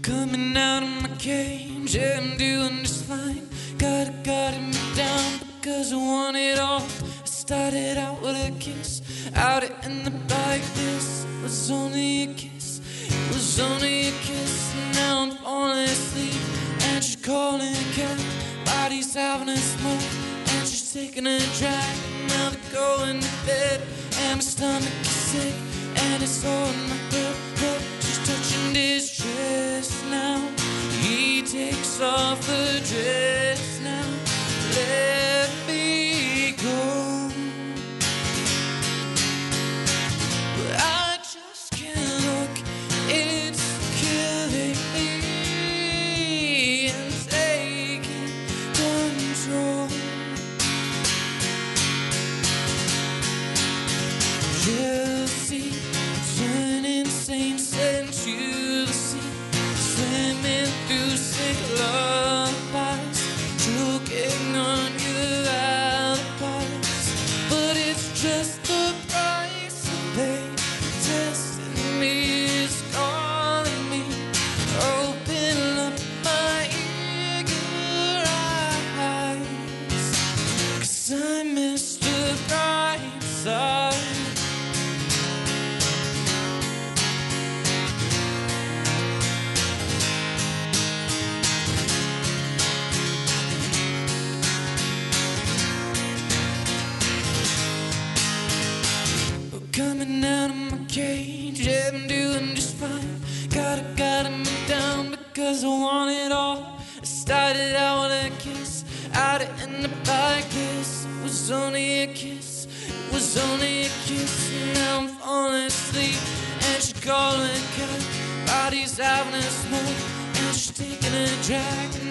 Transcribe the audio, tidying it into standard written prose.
Coming out of my cage, yeah, I'm doing just fine. Gotta me down because I want it all. I started out with a kiss, out in the bike. This was only a kiss, it was only a kiss. And now I'm falling asleep, and she's calling a cab. Body's having a smoke, and she's taking a drag. And now they're going to bed, and my stomach is sick, and it's all in my throat. She's touching his dress now. He takes off the dress now. Let me go. But I just can't look. It's killing me and taking control. Jealousy, turn insane, sent you the sea. Swimming through sick lullabies, choking on your alibis. But it's just the price I pay. Testing me is calling me. Open up my eager eyes, 'cause I miss the bright side. Coming out of my cage, yeah, I'm doing just fine. Gotta me down because I want it all. I started out with a kiss, out in the bike. This was only a kiss, it was only a kiss. And now I'm falling asleep, and she's calling a cab. Body's having a smoke, and she's taking a drag.